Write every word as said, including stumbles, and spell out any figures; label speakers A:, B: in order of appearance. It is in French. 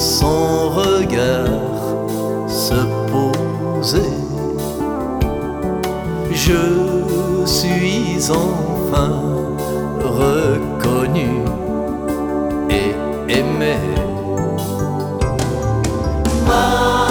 A: son regard se poser. Je suis enfin reconnu et aimé. Ma